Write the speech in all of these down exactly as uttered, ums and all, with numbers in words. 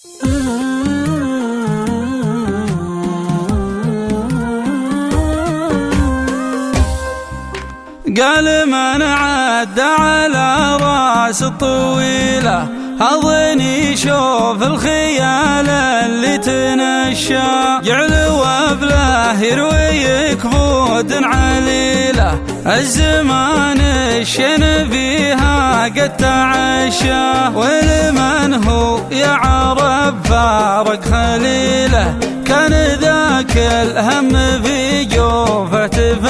قال من عد على راس الطويلة أظني شوف الخيال اللي تنشى جعل وبله يروي كبود عليلة الزمان الشن فيها قد تعشى ولمن هو يعرف فارق خليله كان ذاك الهم في جوفه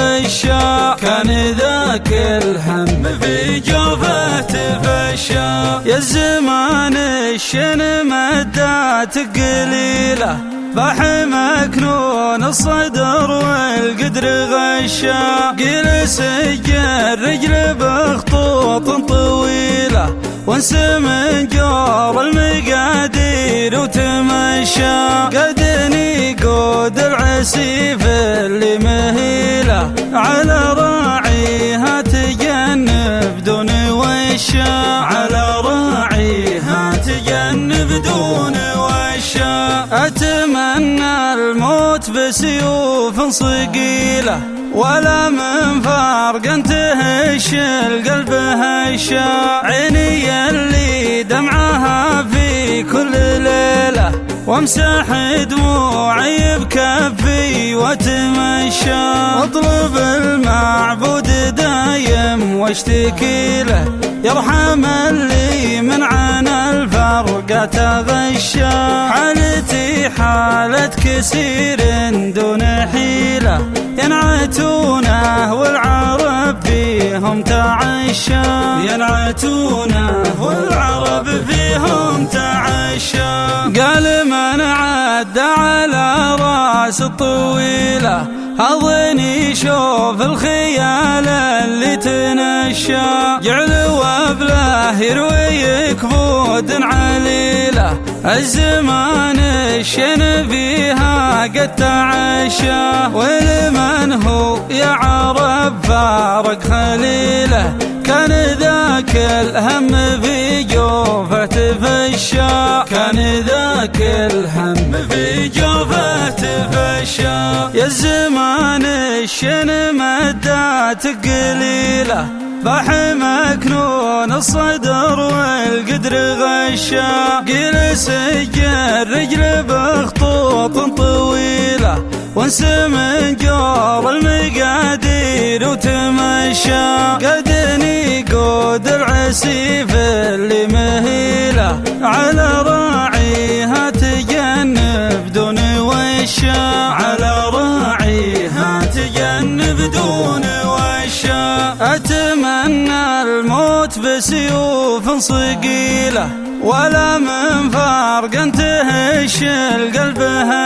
تفشى كان ذاك الهم في جوفه تفشى يا الزمان الشن مدات قليله باح مكنون الصدر والقدر غشا قيل سجل رجل بخطوط طويله وانسم جور المقادير وتمشى قدني قود العسيف اللي مهيله على راعيها تجنب دون وشا على راعيها تجنب دون وشا أتمنى الموت بسيوف صقيله ولا من فرق تهش القلب هشا عيني اللي دمعها في كل ليلة وامسح دموعي بكفي واتمشى اطلب المعبود دايم واشتكي له يرحم اللي من عنا الفرقة تغشى حالتي حالة كسير دون حيلة ينعتونه والعرب فيهم تعشى ينعتونه والعرب فيهم تعشى قال من عد على راس الطويلة أظني شوف الخيال اللي تنشى جعل وبله يروي كبود عليلة الزمان الشن فيها قد تعشى ولمن هو يعرف فارق خليله كان ذاك الهم في جوفه تفشى كان ذاك الهم في جوفه تفشى يا الزمان الشن مدات قليله باح مكنون الصدر والقدر غشا قيل سجل رجل بخطوط طويله وانسم جور المقادير وتمشى قدني قود العسيف اللي مهيله على راعيها تجنب دون وشا على راعيها تجنب دون وشا أتمنى الموت بسيوف صقيله ولا من فرق تهش القلب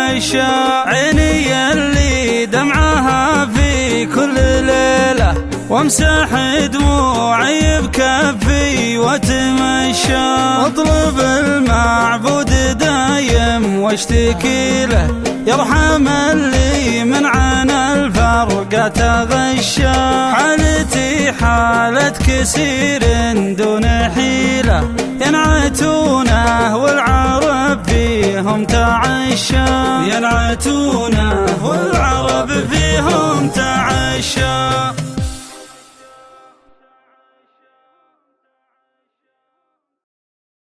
هشا عيني اللي دمعها في كل ليلة وامسح دموعي بكفي واتمشى اطلب المعبود دايم واشتكي له يرحم اللي من عنا الفرقة تغشى حالتي حالة كسير دون حيلة ينعتونه والعرب فيهم تعشى ينعتونه والعرب فيهم تعشى